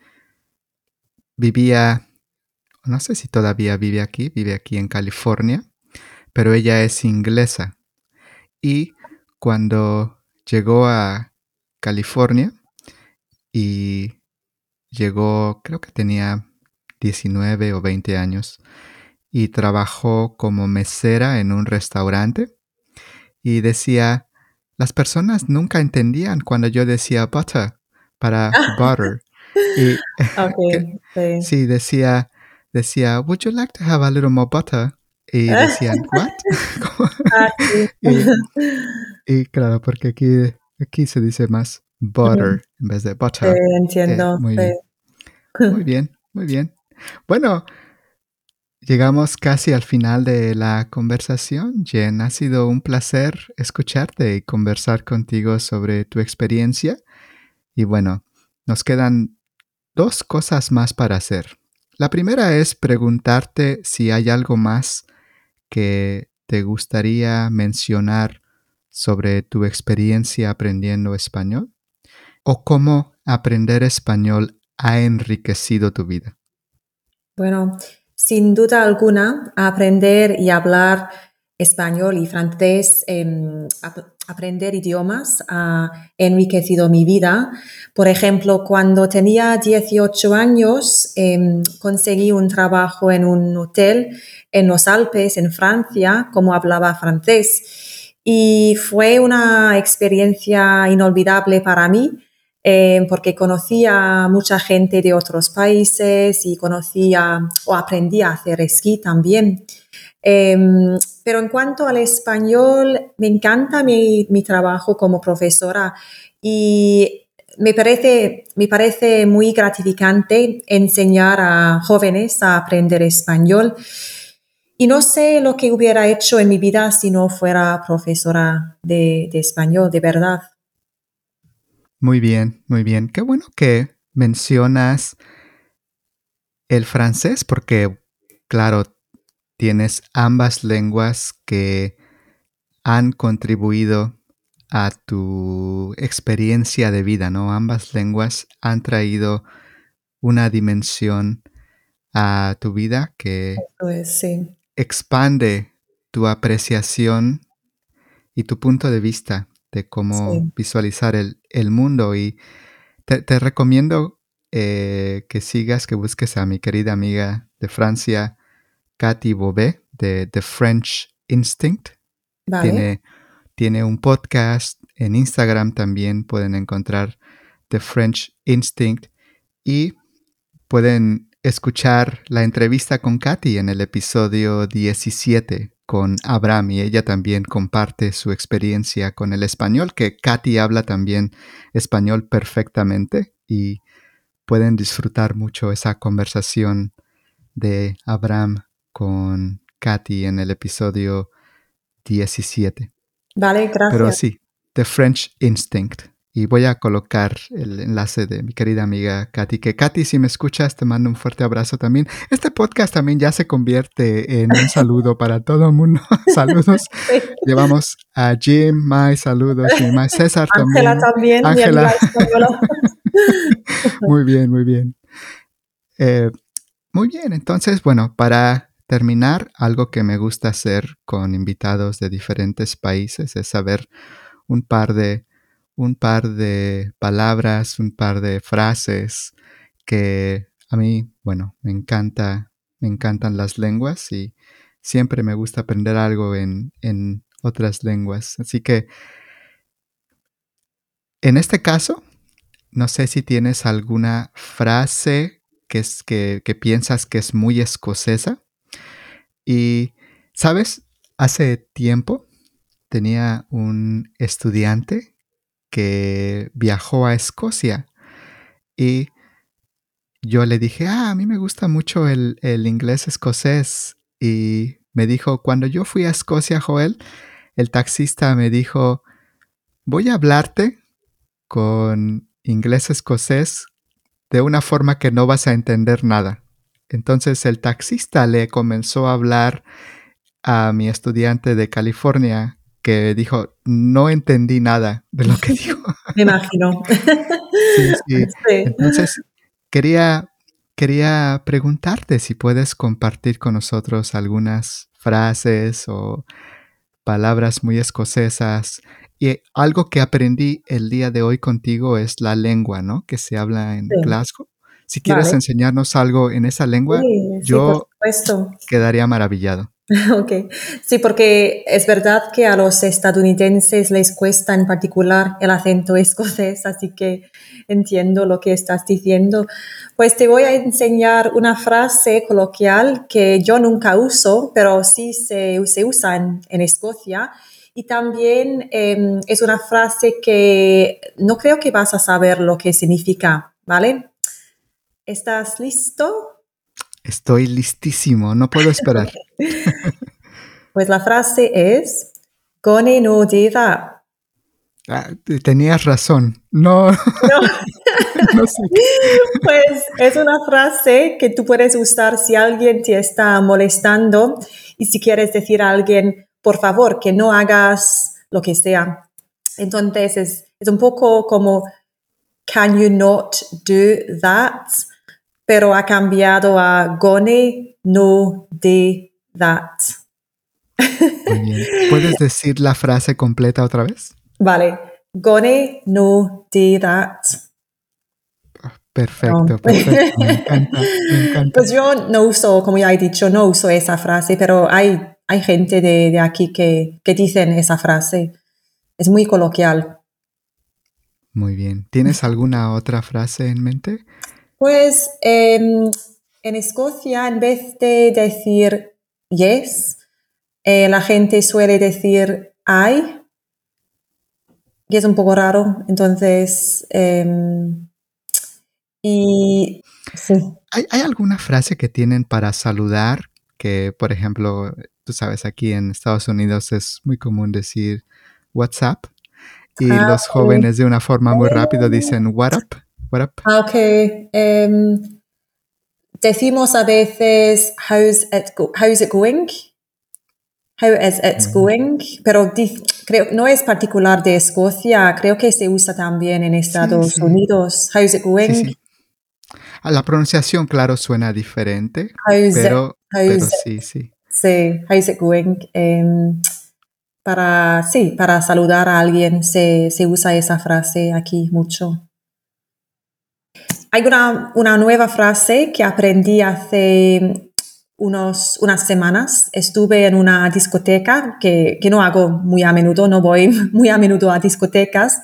vivía, no sé si todavía vive aquí en California, pero ella es inglesa. Y cuando llegó a California y llegó, creo que tenía 19 o 20 años, y trabajó como mesera en un restaurante y decía, las personas nunca entendían cuando yo decía butter para butter. Y que, Ok, sí. sí, decía, would you like to have a little more butter? Y decían, what? Ah, sí. y, y claro, porque aquí se dice más butter en vez de Sí, butter. entiendo. Muy Sí. bien, muy bien, muy bien. Bueno, llegamos casi al final de la conversación. Jen, ha sido un placer escucharte y conversar contigo sobre tu experiencia. Y bueno, nos quedan 2 cosas más para hacer. La primera es preguntarte si hay algo más que te gustaría mencionar sobre tu experiencia aprendiendo español o cómo aprender español ha enriquecido tu vida. Bueno, sin duda alguna, aprender y hablar español y francés, aprender idiomas ha enriquecido mi vida. Por ejemplo, cuando tenía 18 años, conseguí un trabajo en un hotel en los Alpes, en Francia, como hablaba francés. Y fue una experiencia inolvidable para mí porque conocía a mucha gente de otros países y conocía o aprendí a hacer esquí también. Eh, pero en cuanto al español, me encanta mi trabajo como profesora y me parece muy gratificante enseñar a jóvenes a aprender español. Y no sé lo que hubiera hecho en mi vida si no fuera profesora de español, de verdad. Muy bien, muy bien. Qué bueno que mencionas el francés porque, claro, tienes ambas lenguas que han contribuido a tu experiencia de vida, ¿no? Ambas lenguas han traído una dimensión a tu vida que Pues sí, expande tu apreciación y tu punto de vista de cómo sí. visualizar el mundo. Y te recomiendo que sigas, que busques a mi querida amiga de Francia, Cathy Bobet, de The French Instinct. Vale. Tiene, tiene un podcast en Instagram también, pueden encontrar The French Instinct y pueden escuchar la entrevista con Katy en el episodio 17 con Abraham y ella también comparte su experiencia con el español, que Katy habla también español perfectamente y pueden disfrutar mucho esa conversación de Abraham con Katy en el episodio 17. Vale, Pero gracias. sí, The French Instinct. Y voy a colocar el enlace de mi querida amiga Katy. Que Katy, si me escuchas, te mando un fuerte abrazo también. Este podcast también ya se convierte en un saludo para todo el mundo. Saludos. Sí. Llevamos a Jim, Mai, saludos. Y Mai César Ángela también. también, mi amiga Ángela. española. Muy bien, muy bien. Eh, Muy bien, entonces, bueno, para terminar, algo que me gusta hacer con invitados de diferentes países es saber un par de, un par de palabras, un par de frases que a mí, bueno, me encantan las lenguas y siempre me gusta aprender algo en otras lenguas. Así que, en este caso, no sé si tienes alguna frase que piensas que es muy escocesa. Y, ¿sabes? Hace tiempo tenía un estudiante que viajó a Escocia y yo le dije, a mí me gusta mucho el inglés escocés. Y me dijo, cuando yo fui a Escocia, Joel, el taxista me dijo, voy a hablarte con inglés escocés de una forma que no vas a entender nada. Entonces el taxista le comenzó a hablar a mi estudiante de California que dijo, no entendí nada de lo que dijo. Me imagino. Sí, sí. Sí. Entonces quería preguntarte si puedes compartir con nosotros algunas frases o palabras muy escocesas. Y algo que aprendí el día de hoy contigo es la lengua, ¿no? Que se habla en Sí, Glasgow. Si quieres vale. enseñarnos algo en esa lengua, Sí, por yo supuesto. quedaría maravillado. Ok, sí, porque es verdad que a los estadounidenses les cuesta en particular el acento escocés, así que entiendo lo que estás diciendo. Pues te voy a enseñar una frase coloquial que yo nunca uso, pero sí se usa en Escocia. Y también es una frase que no creo que vas a saber lo que significa, ¿vale? ¿Estás listo? Estoy listísimo, no puedo esperar. Pues la frase es, Gone no de that. Ah, tenías razón. No, No, no sé qué. pues es una frase que tú puedes usar si alguien te está molestando y si quieres decir a alguien, por favor, que no hagas lo que sea. Entonces es un poco como, can you not do that? Pero ha cambiado a gone no de that. Muy bien. ¿Puedes decir la frase completa otra vez? Vale, gone no de that. Perfecto, No. perfecto. Me encanta, me encanta. Pues yo no uso, como ya he dicho, no uso esa frase, pero hay gente de aquí que dicen esa frase. Es muy coloquial. Muy bien. ¿Tienes alguna otra frase en mente? Pues en Escocia, en vez de decir yes, la gente suele decir I, y es un poco raro. Entonces, y sí. ¿Hay alguna frase que tienen para saludar? Que, por ejemplo, tú sabes, aquí en Estados Unidos es muy común decir WhatsApp y Ah, los ok. jóvenes de una forma muy rápido dicen what up, what up. Ah, ok. Decimos a veces how's it going? How is it Muy bien. going? Pero creo no es particular de Escocia, creo que se usa también en Sí, Estados sí, Unidos. How's it sí, going? sí. La pronunciación, claro, suena diferente, How's it, pero how's it, sí, sí. sí, how's it going? Para saludar a alguien se usa esa frase aquí mucho. Hay una nueva frase que aprendí hace unas semanas. Estuve en una discoteca que no hago muy a menudo, no voy muy a menudo a discotecas.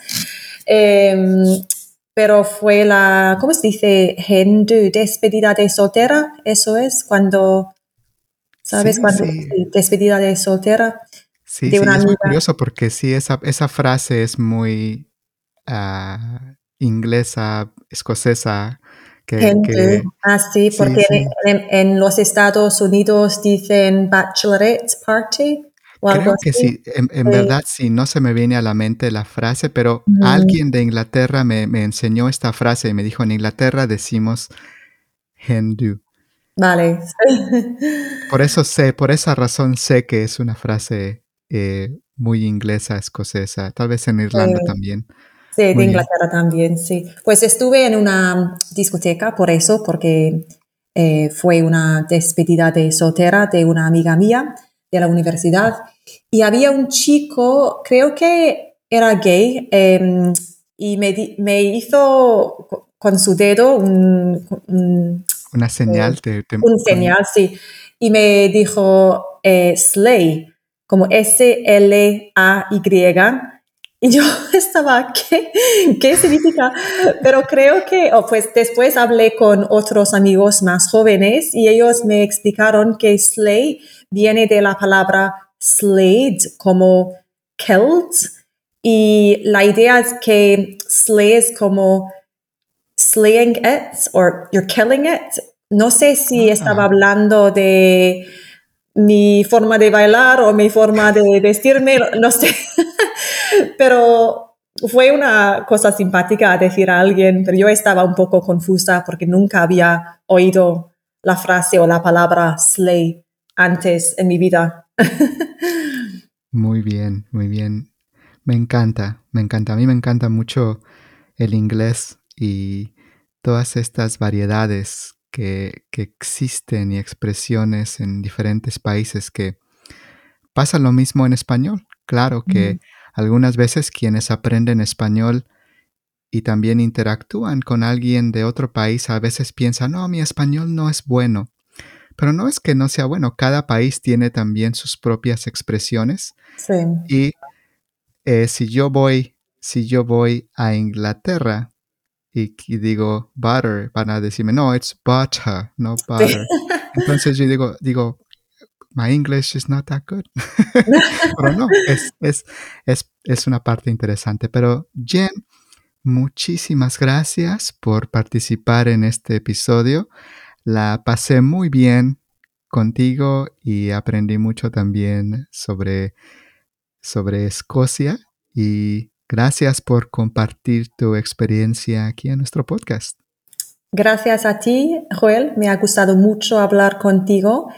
Pero fue ¿cómo se dice? Hindu, despedida de soltera. Eso es cuando, ¿sabes? Sí, Cuando, sí. sí, despedida de soltera Sí, de sí, una y es muy amiga. curioso porque sí, esa frase es muy inglesa, escocesa, Hindu, que así, sí, porque sí. en los Estados Unidos dicen bachelorette party o algo Creo que así. sí, en Sí. verdad sí, no se me viene a la mente la frase, pero Mm, alguien de Inglaterra me enseñó esta frase y me dijo, en Inglaterra decimos "hen do". vale. Por esa razón sé que es una frase muy inglesa, escocesa, tal vez en Irlanda Sí, también. sí, de Muy bien. Inglaterra también, sí. Pues estuve en una discoteca por eso, porque fue una despedida de soltera de una amiga mía de la universidad. Y había un chico, creo que era gay, y me hizo con su dedo Una eh, señal un señal, sí. Y me dijo slay, como Slay. Y yo estaba, ¿qué significa? Pero creo que, pues después hablé con otros amigos más jóvenes y ellos me explicaron que slay viene de la palabra slayed, como killed, Y la idea es que slay es como slaying it or you're killing it. No sé si estaba hablando de mi forma de bailar o mi forma de vestirme, no sé. Pero fue una cosa simpática a decir a alguien, pero yo estaba un poco confusa porque nunca había oído la frase o la palabra slay antes en mi vida. Muy bien, muy bien. Me encanta. A mí me encanta mucho el inglés y todas estas variedades que existen y expresiones en diferentes países que pasa lo mismo en español. Claro que algunas veces quienes aprenden español y también interactúan con alguien de otro país a veces piensan, no, mi español no es bueno. Pero no es que no sea bueno, cada país tiene también sus propias expresiones. Sí. Y si yo voy a Inglaterra y digo butter, van a decirme, no, it's butter, no butter. Sí. Entonces yo digo, my English is not that good. Pero no, es una parte interesante. Pero Jen, muchísimas gracias por participar en este episodio. La pasé muy bien contigo y aprendí mucho también sobre Escocia. Y gracias por compartir tu experiencia aquí en nuestro podcast. Gracias a ti, Joel. Me ha gustado mucho hablar contigo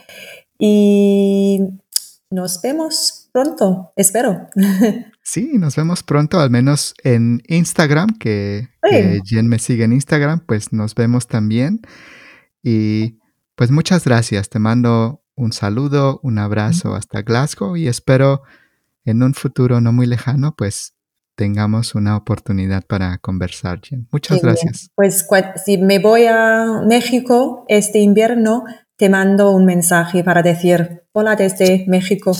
y nos vemos pronto, espero. Sí, nos vemos pronto, al menos en Instagram, que Jen me sigue en Instagram, pues nos vemos también. Y pues muchas gracias. Te mando un saludo, un abrazo hasta Glasgow y espero en un futuro no muy lejano, pues tengamos una oportunidad para conversar, Jen. Muchas gracias. Pues si me voy a México este invierno, te mando un mensaje para decir hola desde México.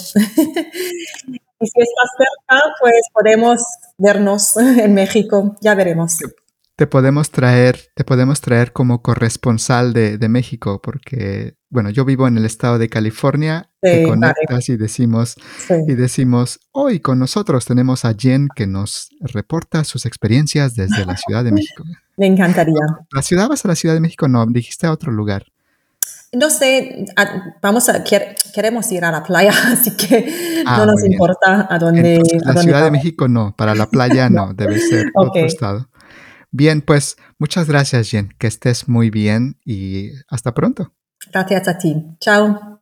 Y si estás cerca, pues podemos vernos en México. Ya veremos. Te podemos traer como corresponsal de México, porque, bueno, yo vivo en el estado de California, te conectas vale. y decimos, hoy con nosotros tenemos a Jen que nos reporta sus experiencias desde la Ciudad de México. Me encantaría. ¿La ciudad vas a la Ciudad de México? No, dijiste a otro lugar. No sé, queremos ir a la playa, así que no nos importa a dónde. Entonces, la Ciudad de México no, para la playa no, debe ser otro estado. Bien, pues muchas gracias, Jen. Que estés muy bien y hasta pronto. Gracias a ti. Chao.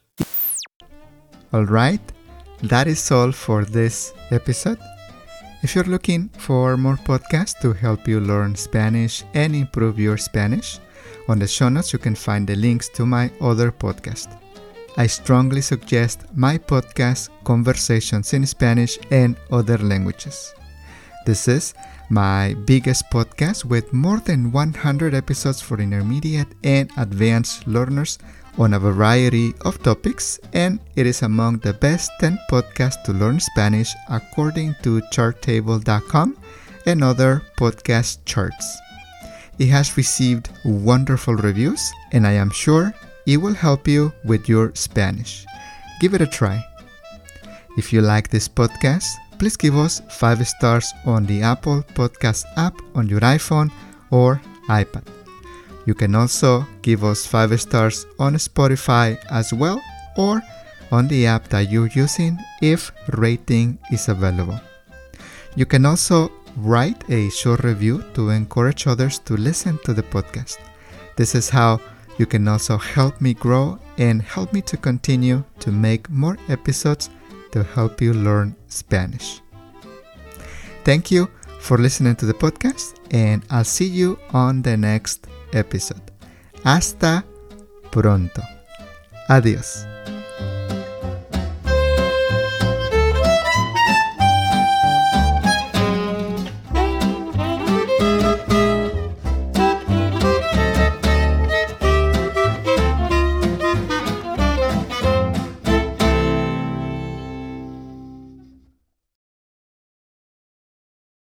All right, that is all for this episode. If you're looking for more podcasts to help you learn Spanish and improve your Spanish, on the show notes you can find the links to my other podcast. I strongly suggest my podcast, Conversations in Spanish and Other Languages. This is my biggest podcast with more than 100 episodes for intermediate and advanced learners on a variety of topics, and it is among the best 10 podcasts to learn Spanish according to charttable.com and other podcast charts. It has received wonderful reviews, and I am sure it will help you with your Spanish. Give it a try. If you like this podcast, please give us 5 stars on the Apple Podcast app on your iPhone or iPad. You can also give us 5 stars on Spotify as well, or on the app that you're using if rating is available. You can also write a short review to encourage others to listen to the podcast. This is how you can also help me grow and help me to continue to make more episodes to help you learn Spanish. Thank you for listening to the podcast, and I'll see you on the next episode. Hasta pronto. Adiós.